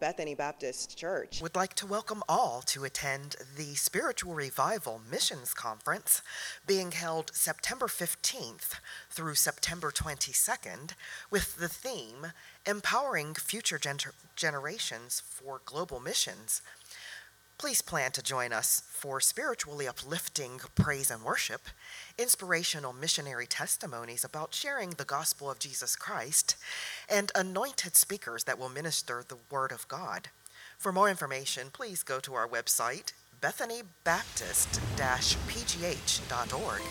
Bethany Baptist Church would like to welcome all to attend the Spiritual Revival Missions Conference being held September 15th through September 22nd with the theme Empowering Future Generations for Global Missions. Please plan to join us for spiritually uplifting praise and worship, inspirational missionary testimonies about sharing the gospel of Jesus Christ, and anointed speakers that will minister the Word of God. For more information, please go to our website, bethanybaptist-pgh.org.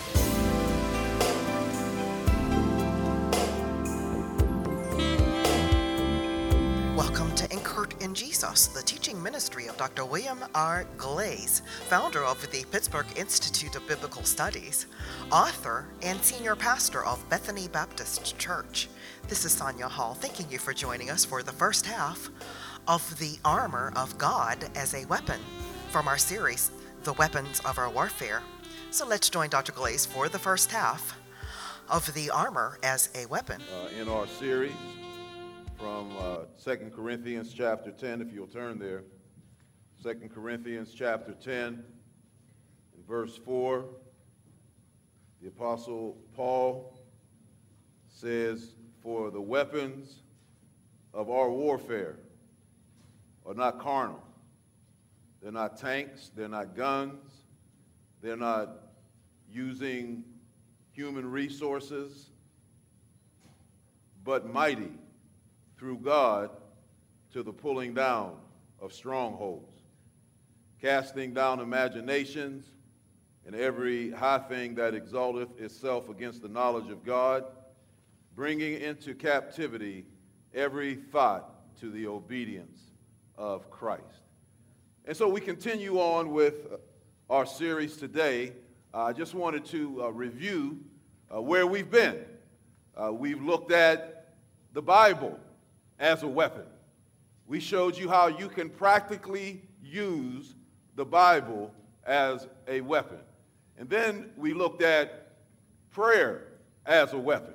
Welcome to Anchored in Jesus, the teaching ministry of Dr. William R. Glaze, founder of the Pittsburgh Institute of Biblical Studies, author and senior pastor of Bethany Baptist Church. This is Sonia Hall, thanking you for joining us for the first half of The Armor of God as a Weapon from our series, The Weapons of Our Warfare. So let's join Dr. Glaze for the first half of The Armor as a Weapon. In our series, from 2 Corinthians chapter 10, if you'll turn there. 2 Corinthians chapter 10, in verse 4, the Apostle Paul says, "For the weapons of our warfare are not carnal." They're not tanks, they're not guns, they're not using human resources, but mighty through God to the pulling down of strongholds, casting down imaginations and every high thing that exalteth itself against the knowledge of God, bringing into captivity every thought to the obedience of Christ. And so we continue on with our series today. I just wanted to review where we've been. We've looked at the Bible as a weapon. We showed you how you can practically use the Bible as a weapon. And then we looked at prayer as a weapon.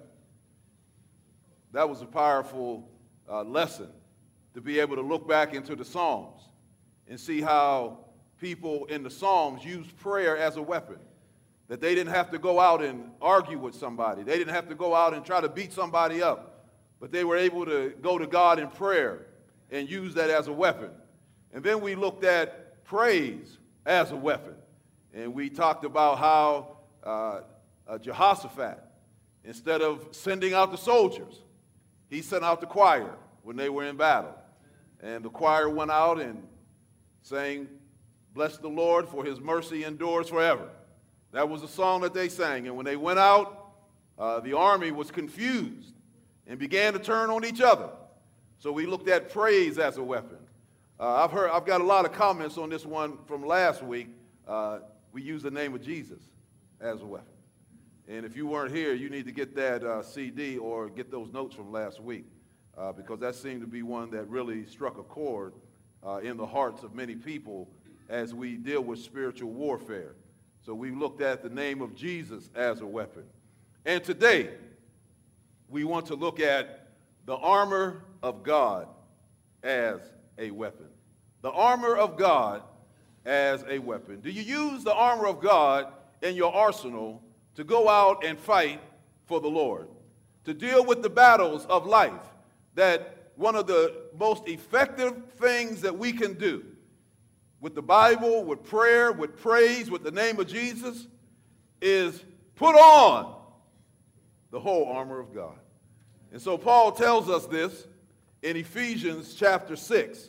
That was a powerful lesson, to be able to look back into the Psalms and see how people in the Psalms used prayer as a weapon. That they didn't have to go out and argue with somebody. They didn't have to go out and try to beat somebody up. But they were able to go to God in prayer and use that as a weapon. And then we looked at praise as a weapon. And we talked about how Jehoshaphat, instead of sending out the soldiers, he sent out the choir when they were in battle. And the choir went out and sang, "Bless the Lord, for his mercy endures forever." That was the song that they sang. And when they went out, the army was confused and began to turn on each other. So we looked at praise as a weapon. I've got a lot of comments on this one from last week. We used the name of Jesus as a weapon. And if you weren't here, you need to get that CD or get those notes from last week, because that seemed to be one that really struck a chord in the hearts of many people as we deal with spiritual warfare. So we looked at the name of Jesus as a weapon. And today, we want to look at the armor of God as a weapon. The armor of God as a weapon. Do you use the armor of God in your arsenal to go out and fight for the Lord? To deal with the battles of life? That one of the most effective things that we can do with the Bible, with prayer, with praise, with the name of Jesus, is put on the whole armor of God. And so Paul tells us this in Ephesians chapter 6.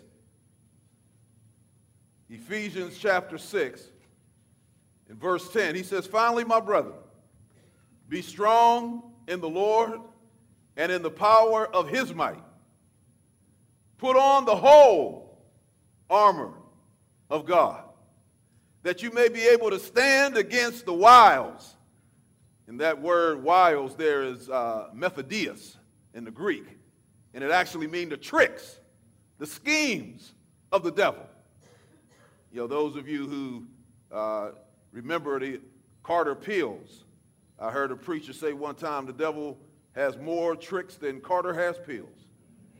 Ephesians chapter 6, in verse 10, he says, "Finally, my brethren, be strong in the Lord and in the power of his might. Put on the whole armor of God, that you may be able to stand against the wiles." And that word wiles there is methodios in the Greek. And it actually means the tricks, the schemes of the devil. You know, those of you who remember the Carter pills, I heard a preacher say one time the devil has more tricks than Carter has pills.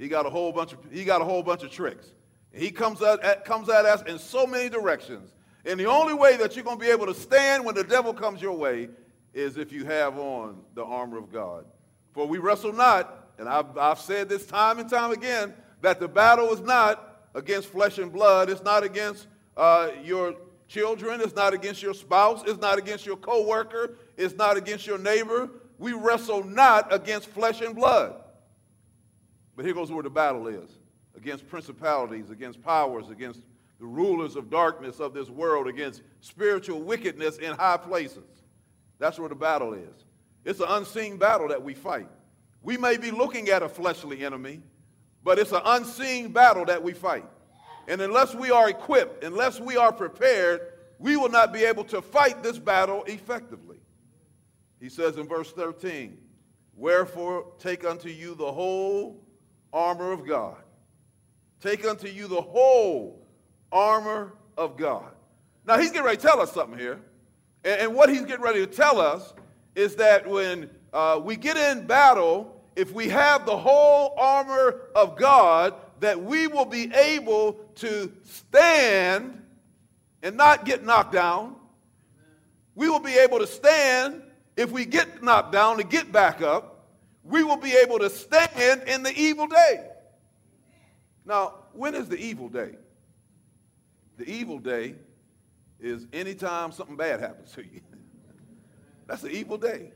He got a whole bunch of tricks. He comes at us in so many directions. And the only way that you're going to be able to stand when the devil comes your way is if you have on the armor of God. For we wrestle not, and I've said this time and time again, that the battle is not against flesh and blood. It's not against your children. It's not against your spouse. It's not against your coworker. It's not against your neighbor. We wrestle not against flesh and blood. But here goes where the battle is. Against principalities, against powers, against the rulers of darkness of this world, against spiritual wickedness in high places. That's where the battle is. It's an unseen battle that we fight. We may be looking at a fleshly enemy, but it's an unseen battle that we fight. And unless we are equipped, unless we are prepared, we will not be able to fight this battle effectively. He says in verse 13, wherefore take unto you the whole armor of God. Take unto you the whole armor of God. Now he's getting ready to tell us something here. And what he's getting ready to tell us is that when we get in battle, if we have the whole armor of God, that we will be able to stand and not get knocked down. We will be able to stand if we get knocked down to get back up. We will be able to stand in the evil day. Now, when is the evil day? The evil day is anytime something bad happens to you. That's the evil day.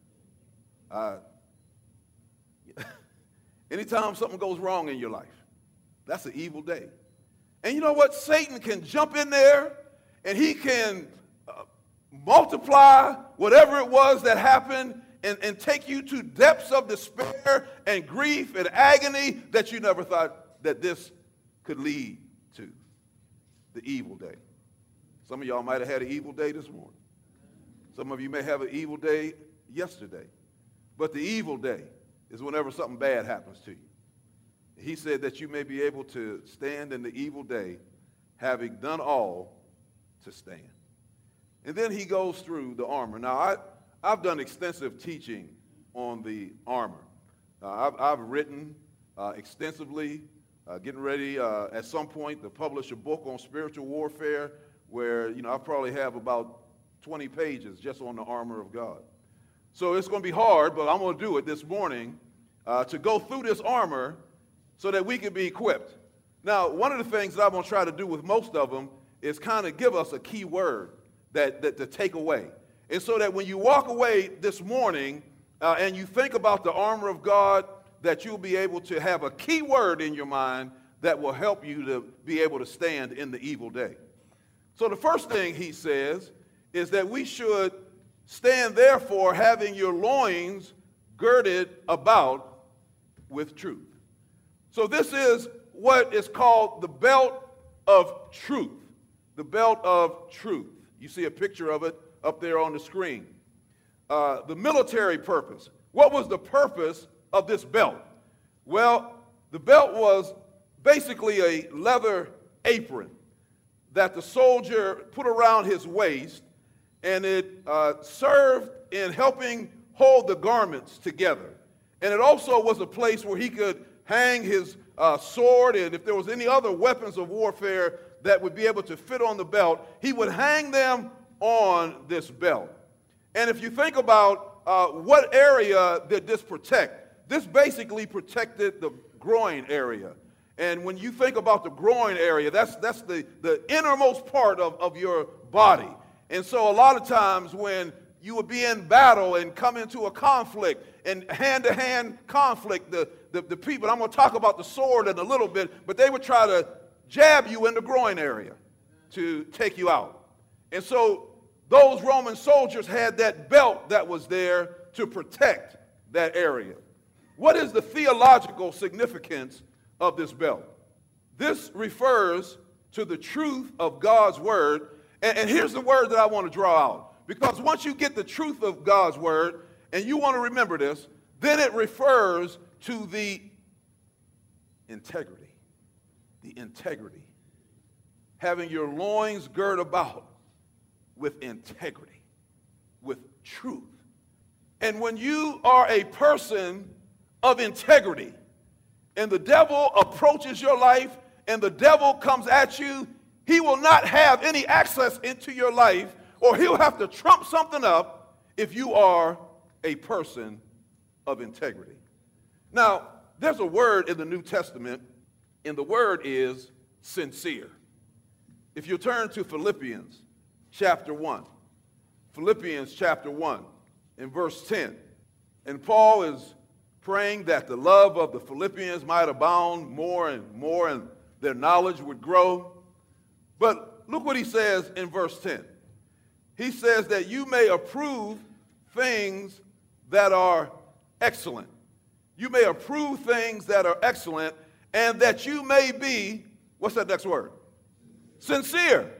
Anytime something goes wrong in your life, that's an evil day. And you know what? Satan can jump in there and he can multiply whatever it was that happened and take you to depths of despair and grief and agony that you never thought that this could lead to. The evil day. Some of y'all might have had an evil day this morning. Some of you may have an evil day yesterday. But the evil day is whenever something bad happens to you. He said that you may be able to stand in the evil day, having done all to stand. And then he goes through the armor. Now, I've done extensive teaching on the armor. I've written extensively, getting ready at some point to publish a book on spiritual warfare where, I probably have about 20 pages just on the armor of God. So it's going to be hard, but I'm going to do it this morning to go through this armor so that we can be equipped. Now, one of the things that I'm going to try to do with most of them is kind of give us a key word that to take away. And so that when you walk away this morning and you think about the armor of God, that you'll be able to have a key word in your mind that will help you to be able to stand in the evil day. So the first thing he says is that we should stand, therefore, having your loins girded about with truth. So this is what is called the belt of truth. The belt of truth. You see a picture of it up there on the screen. The military purpose. What was the purpose of this belt? Well, the belt was basically a leather apron that the soldier put around his waist, and it served in helping hold the garments together. And it also was a place where he could hang his sword, and if there was any other weapons of warfare that would be able to fit on the belt, he would hang them on this belt. And if you think about what area did this protect, this basically protected the groin area. And when you think about the groin area, that's the innermost part of your body. And so a lot of times when you would be in battle and come into a conflict, and hand-to-hand conflict, the people, I'm going to talk about the sword in a little bit, but they would try to jab you in the groin area to take you out. And so those Roman soldiers had that belt that was there to protect that area. What is the theological significance of this belt? This refers to the truth of God's word. And here's the word that I want to draw out. Because once you get the truth of God's word, and you want to remember this, then it refers to the integrity. The integrity. Having your loins girt about with integrity, with truth. And when you are a person of integrity, and the devil approaches your life and the devil comes at you, he will not have any access into your life, or he'll have to trump something up if you are a person of integrity. Now, there's a word in the New Testament, and the word is sincere. If you turn to Philippians chapter 1, Philippians chapter 1 in verse 10, and Paul is praying that the love of the Philippians might abound more and more, and their knowledge would grow. But look what he says in verse 10. He says that you may approve things that are excellent. You may approve things that are excellent, and that you may be, what's that next word? Sincere.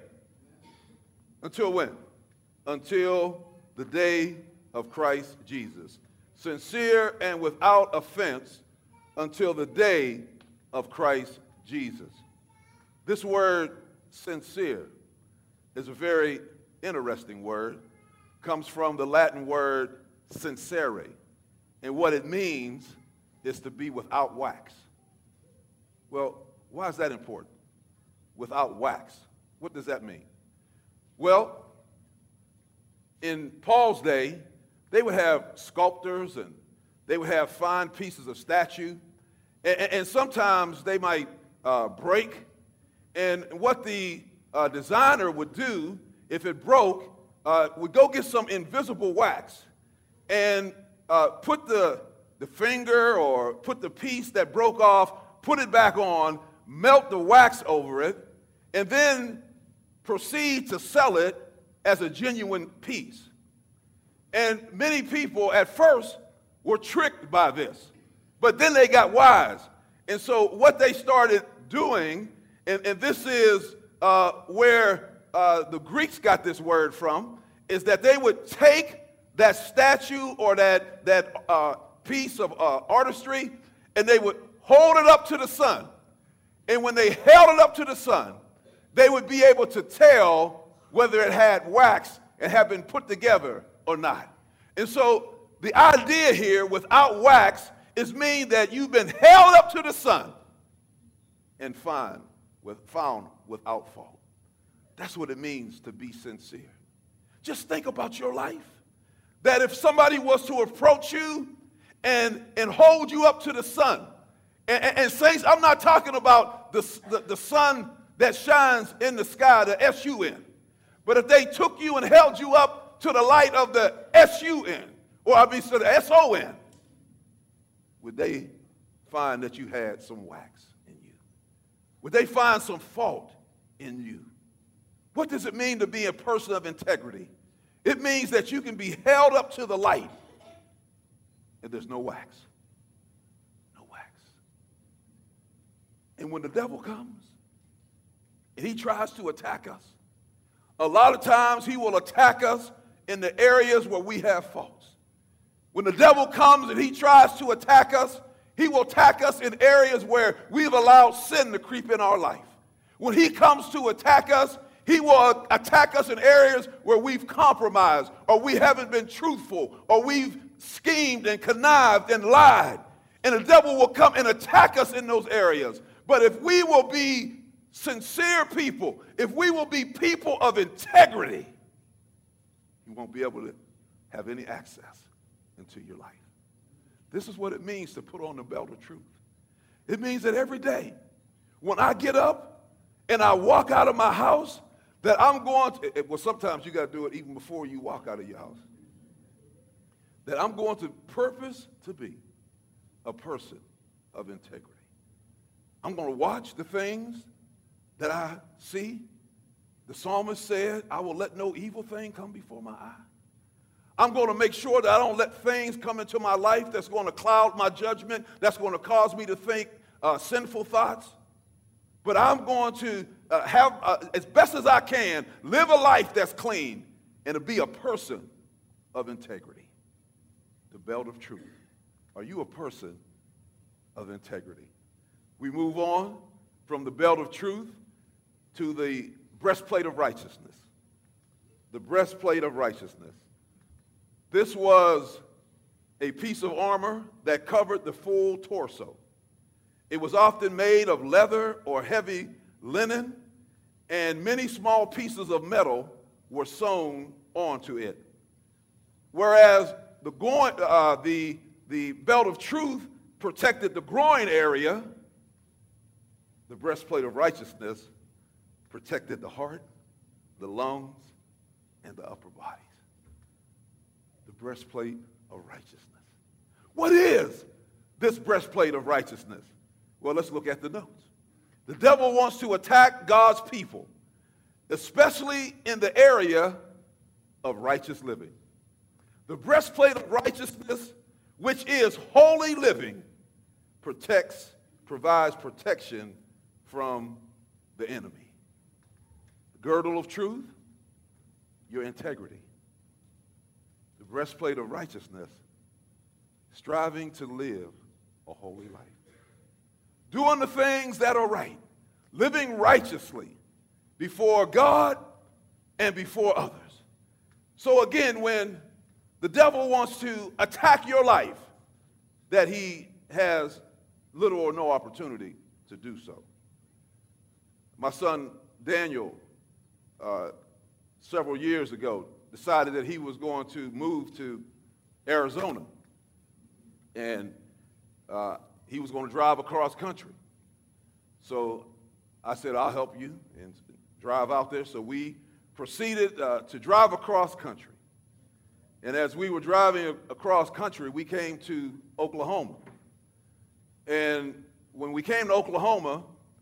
Until when? Until the day of Christ Jesus. Sincere and without offense until the day of Christ Jesus. This word, sincere, is a very interesting word. Comes from the Latin word sincere. And what it means is to be without wax. Well, why is that important? Without wax. What does that mean? Well, in Paul's day, they would have sculptors and they would have fine pieces of statue. And sometimes they might break. And what the designer would do, if it broke, would go get some invisible wax and put the finger or put the piece that broke off, put it back on, melt the wax over it, and then proceed to sell it as a genuine piece. And many people at first were tricked by this, but then they got wise. And so what they started doing, and this is where the Greeks got this word from, is that they would take that statue or that piece of artistry, and they would hold it up to the sun. And when they held it up to the sun, they would be able to tell whether it had wax and had been put together or not. And so the idea here, without wax, is mean that you've been held up to the sun and found without fault. That's what it means to be sincere. Just think about your life. That if somebody was to approach you and hold you up to the sun, and saints, I'm not talking about the sun that shines in the sky, the S-U-N. But if they took you and held you up to the light of the S-U-N, or to the S-O-N, would they find that you had some wax in you? Would they find some fault in you? What does it mean to be a person of integrity? It means that you can be held up to the light and there's no wax. No wax. And when the devil comes and he tries to attack us, a lot of times he will attack us in the areas where we have faults. When the devil comes and he tries to attack us, he will attack us in areas where we've allowed sin to creep in our life. When he comes to attack us, he will attack us in areas where we've compromised, or we haven't been truthful, or we've schemed and connived and lied. And the devil will come and attack us in those areas. But if we will be sincere people, if we will be people of integrity, you won't be able to have any access into your life. This is what it means to put on the belt of truth. It means that every day when I get up and I walk out of my house, that I'm going to, well, sometimes you got to do it even before you walk out of your house, that I'm going to purpose to be a person of integrity. I'm going to watch the things that I see. The psalmist said, I will let no evil thing come before my eye. I'm going to make sure that I don't let things come into my life that's going to cloud my judgment, that's going to cause me to think sinful thoughts. But I'm going to have, as best as I can, live a life that's clean and to be a person of integrity. The belt of truth. Are you a person of integrity? We move on from the belt of truth to the breastplate of righteousness. The breastplate of righteousness. This was a piece of armor that covered the full torso. It was often made of leather or heavy linen, and many small pieces of metal were sewn onto it. Whereas the belt of truth protected the groin area, the breastplate of righteousness protected the heart, the lungs, and the upper bodies. The breastplate of righteousness. What is this breastplate of righteousness? Well, let's look at the notes. The devil wants to attack God's people, especially in the area of righteous living. The breastplate of righteousness, which is holy living, provides protection from the enemy. The girdle of truth, your integrity. The breastplate of righteousness, striving to live a holy life. Doing the things that are right, living righteously before God and before others. So again, when the devil wants to attack your life, that he has little or no opportunity to do so. My son Daniel, several years ago, decided that he was going to move to Arizona, and he was going to drive across country. So I said, I'll help you and drive out there. So we proceeded to drive across country. And as we were driving across country, we came to Oklahoma. And when we came to Oklahoma,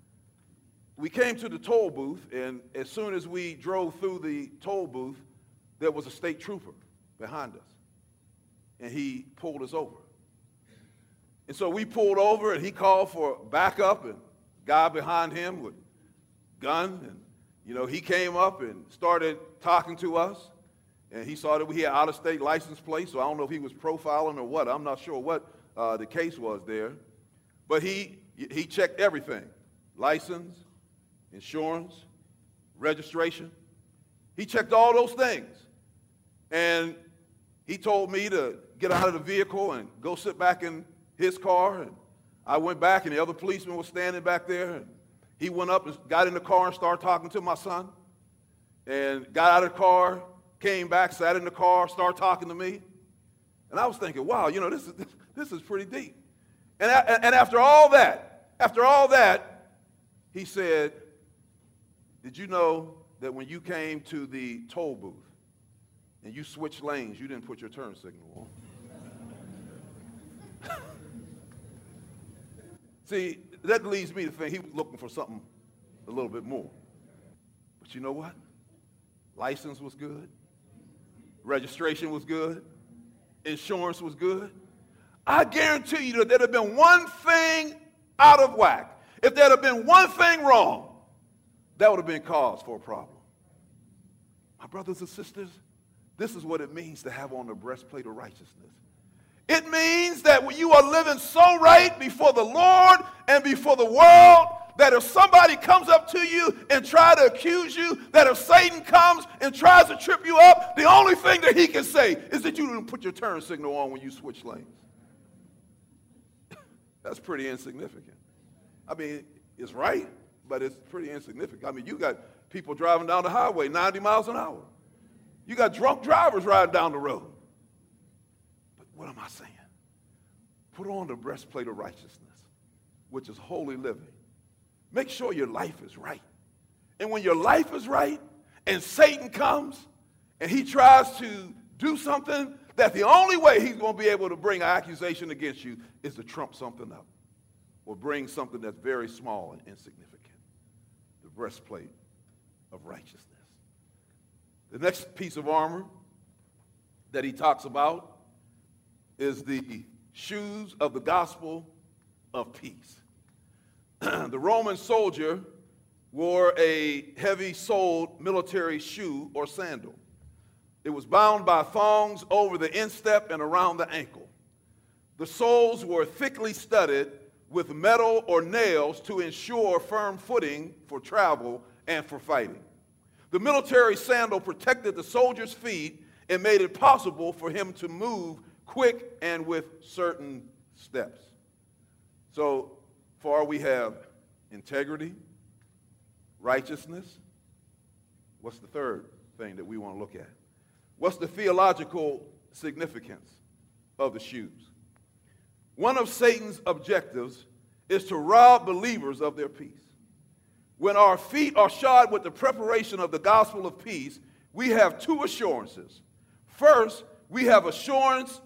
we came to the toll booth, and as soon as we drove through the toll booth, there was a state trooper behind us, and he pulled us over. And so we pulled over, and he called for backup, and a guy behind him with a gun, and he came up and started talking to us, and he saw that we had out-of-state license plates, so I don't know if he was profiling or what. I'm not sure what the case was there, but he checked everything: license, insurance, registration. He checked all those things, and he told me to get out of the vehicle and go sit back in his car, and I went back, and the other policeman was standing back there, and he went up and got in the car and started talking to my son, and got out of the car, came back, sat in the car, started talking to me, and I was thinking, wow, this is pretty deep. And after all that, he said, did you know that when you came to the toll booth and you switched lanes, you didn't put your turn signal on? See, that leads me to think he was looking for something a little bit more. But you know what? License was good. Registration was good. Insurance was good. I guarantee you that there'd have been one thing out of whack. If there'd have been one thing wrong, that would have been cause for a problem. My brothers and sisters, this is what it means to have on the breastplate of righteousness. It means that when you are living so right before the Lord and before the world, that if somebody comes up to you and try to accuse you, that if Satan comes and tries to trip you up, the only thing that he can say is that you didn't put your turn signal on when you switch lanes. That's pretty insignificant. I mean, it's right, but it's pretty insignificant. I mean, you got people driving down the highway 90 miles an hour. You got drunk drivers riding down the road. But what am I saying? Put on the breastplate of righteousness, which is holy living. Make sure your life is right. And when your life is right and Satan comes and he tries to do something, that the only way he's going to be able to bring an accusation against you is to trump something up or bring something that's very small and insignificant. The breastplate of righteousness. The next piece of armor that he talks about is the shoes of the gospel of peace. The Roman soldier wore a heavy-soled military shoe or sandal. It was bound by thongs over the instep and around the ankle. The soles were thickly studded with metal or nails to ensure firm footing for travel and for fighting. The military sandal protected the soldier's feet and made it possible for him to move quick and with certain steps. So For we have integrity, righteousness. What's the third thing that we want to look at? What's the theological significance of the shoes? One of Satan's objectives is to rob believers of their peace. When our feet are shod with the preparation of the gospel of peace, we have two assurances. First, we have the assurance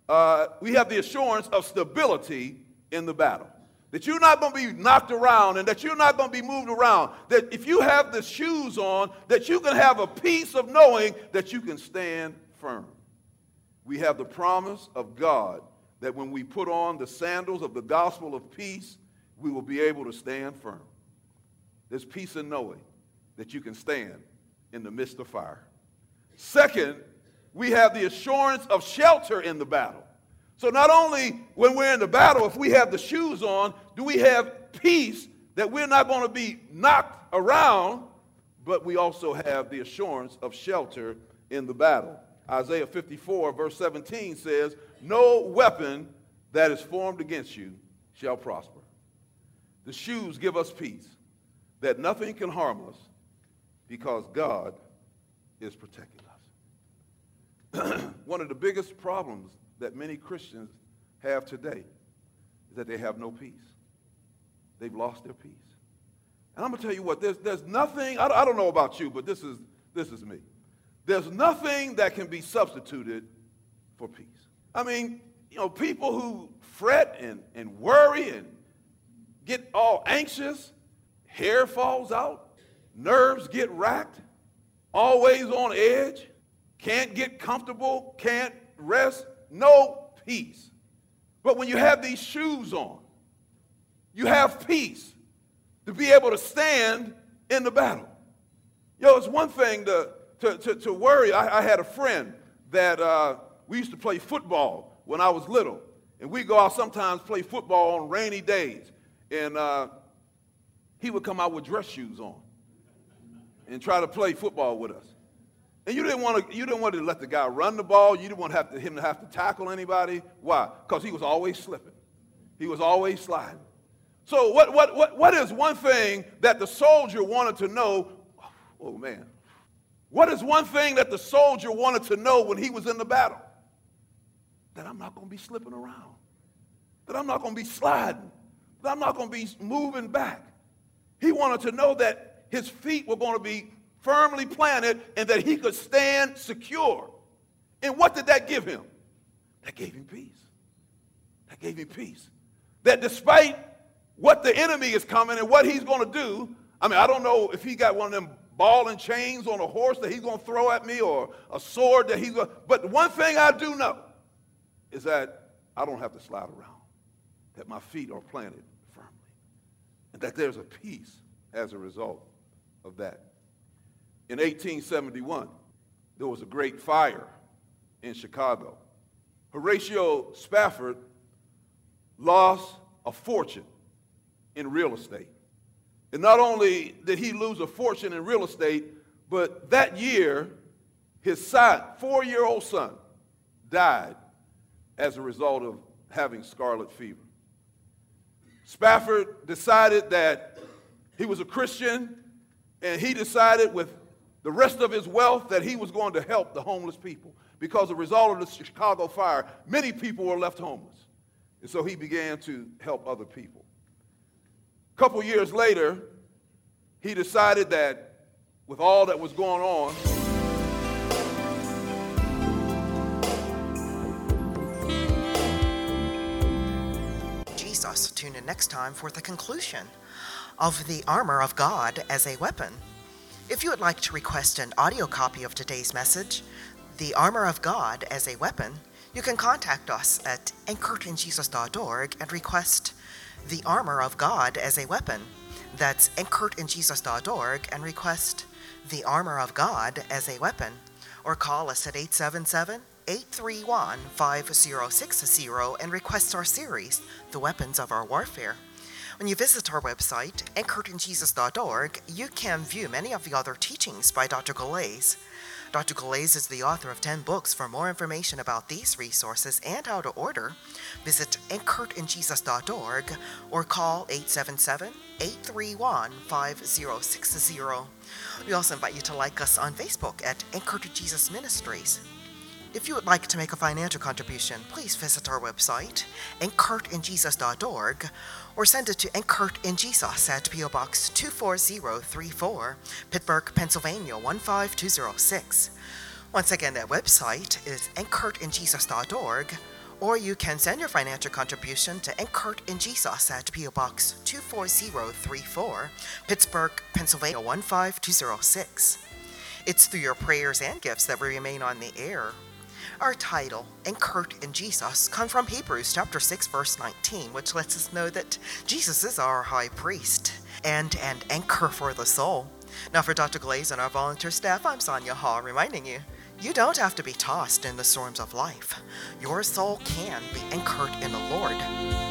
of stability in the battle. That you're not going to be knocked around and that you're not going to be moved around. That if you have the shoes on, that you can have a peace of knowing that you can stand firm. We have the promise of God that when we put on the sandals of the gospel of peace, we will be able to stand firm. There's peace in knowing that you can stand in the midst of fire. Second, we have the assurance of shelter in the battle. So not only when we're in the battle, if we have the shoes on, do we have peace that we're not going to be knocked around, but we also have the assurance of shelter in the battle. Isaiah 54, verse 17 says, "No weapon that is formed against you shall prosper." The shoes give us peace, that nothing can harm us because God is protecting us. One of the biggest problems that many Christians have today is that they have no peace. They've lost their peace. And I'm going to tell you what, there's nothing, I don't know about you, but this is me. There's nothing that can be substituted for peace. I mean, people who fret and worry and get all anxious, hair falls out, nerves get racked, always on edge, can't get comfortable, can't rest, no peace. But when you have these shoes on, you have peace to be able to stand in the battle. It's one thing to worry. I had a friend that we used to play football when I was little. And we go out sometimes play football on rainy days. And he would come out with dress shoes on and try to play football with us. And you didn't want to let the guy run the ball. You didn't want him to have to tackle anybody. Why? Because he was always slipping. He was always sliding. So what is one thing that the soldier wanted to know? Oh, man. What is one thing that the soldier wanted to know when he was in the battle? That I'm not going to be slipping around. That I'm not going to be sliding. That I'm not going to be moving back. He wanted to know that his feet were going to be firmly planted and that he could stand secure. And what did that give him? That gave him peace. That gave him peace. That despite what the enemy is coming and what he's going to do, I don't know if he got one of them ball and chains on a horse that he's going to throw at me or a sword that he's going to, but one thing I do know is that I don't have to slide around, that my feet are planted firmly, and that there's a peace as a result of that. In 1871, there was a great fire in Chicago. Horatio Spafford lost a fortune in real estate. And not only did he lose a fortune in real estate, but that year, his son, 4-year-old son, died as a result of having scarlet fever. Spafford decided that he was a Christian, and he decided with the rest of his wealth that he was going to help the homeless people. Because as a result of the Chicago fire, many people were left homeless. And so he began to help other people. A couple years later, he decided that with all that was going on, Jesus. Tune in next time for the conclusion of the armor of God as a weapon. If you would like to request an audio copy of today's message, The Armor of God as a Weapon, you can contact us at anchoredinjesus.org and request The Armor of God as a Weapon. That's anchoredinjesus.org and request The Armor of God as a Weapon. Or call us at 877-831-5060 and request our series, The Weapons of Our Warfare. When you visit our website, anchoredinjesus.org, you can view many of the other teachings by Dr. Galais. Dr. Galais is the author of 10 books. For more information about these resources and how to order, visit anchoredinjesus.org or call 877-831-5060. We also invite you to like us on Facebook at Anchored Jesus Ministries. If you would like to make a financial contribution, please visit our website, anchoredinjesus.org, or send it to Anchored in Jesus at P.O. Box 24034, Pittsburgh, Pennsylvania 15206. Once again, that website is anchoredinjesus.org, or you can send your financial contribution to Anchored in Jesus at P.O. Box 24034, Pittsburgh, Pennsylvania 15206. It's through your prayers and gifts that we remain on the air. Our title, Anchored in Jesus, comes from Hebrews chapter 6, verse 19, which lets us know that Jesus is our high priest and an anchor for the soul. Now for Dr. Galais and our volunteer staff, I'm Sonia Hall, reminding you, you don't have to be tossed in the storms of life. Your soul can be anchored in the Lord.